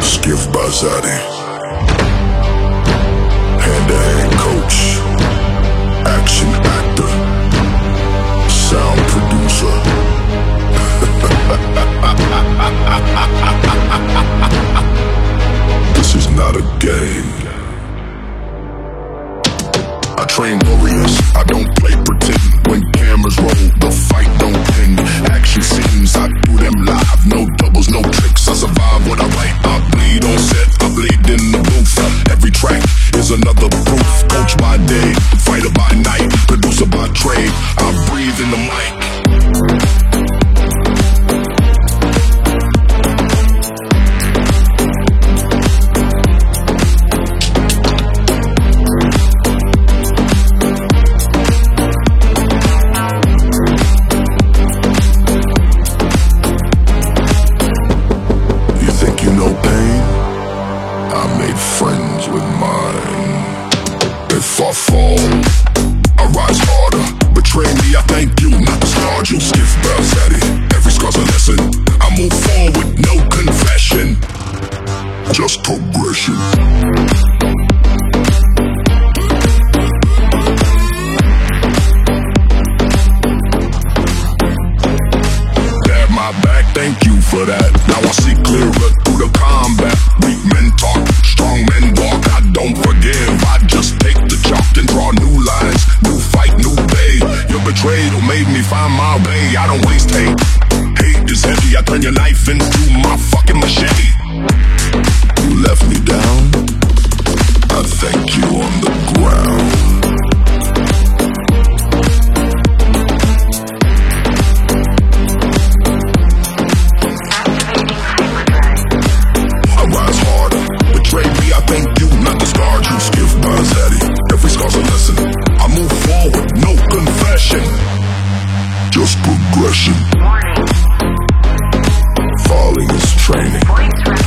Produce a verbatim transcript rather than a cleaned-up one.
Skiff Bazadi, hand-to-hand coach, action actor, sound producer. This is not a game. I train warriors, I don't play pretend. When cameras roll, the fight don't end. Action scenes, I do them live. No doubles, no tricks, I survive what I write. I bleed on set, I bleed in the booth. Every track is another proof. Coach by day, fighter by night, producer by trade. I breathe in the mic. Friends with mine. If I fall, I rise harder. Betray me, I thank you, not the scarred you. Skiff Bazadi, every scar's a lesson. I move forward with no confession, just progression. Dab my back, thank you for that. Now I see clearer through the combat. Weak men talk, strong men walk. I don't forgive, I just take the chalk and draw new lines. New fight, new day. Your betrayal made me find my way. I don't waste hate. Hate is heavy, I turn your knife into my fucking machete. You left me down, I thank you on the ground. Thank you, not the scarred you. Skiff Bazadi, every scar's a lesson. I move forward, no confession, just progression. Falling is training.